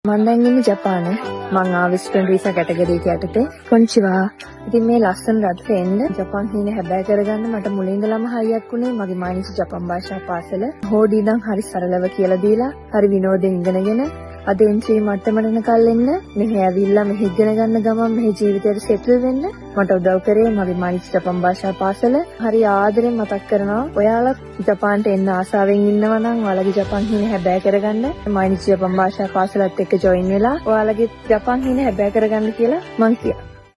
මම දැන් ඉන්නේ ජපානේ. මං ආවේ ස්ටුඩන්ට් වීසා කැටගරි එක යටතේ. කොන්චිවා. ඉතින් මේ ලස්සන රටට එන්න ජපාන් හිනේ හැබෑ කරගන්න මට මුලින් ඉඳලම හයියක් වුණේ මගේ මානසික ජපාන් භාෂා පාසල. හොඩි ඉඳන් හරි සරලව කියලා දීලා හරි විනෝදෙන් ඉගෙනගෙන අද එන්ට්‍රි මට්ටමට එනකල් එන්න මෙහෙ ඇවිල්ලා මෙහෙ ඉගෙන ගන්න ගමන් මෙහෙ ජීවිතේට සෙටල් වෙන්න මට උදව් කරේ මගේ මානසික ජපාන් භාෂා පාසල. හරි ආදරෙන් මතක් කරනවා ඔයාලා ජපාන්ට එන්න ආසාවෙන් ඉන්නවා නම් ඔයාලගේ ජපාන් හිනේ හැබෑ කරගන්න මානසික ජපාන් භාෂා පාසලත් එක්ක ජොයින් වෙලා ඔයාලගේ ජපාන් හිනේ හැබෑ කරගන්න කියලා මං කියනවා.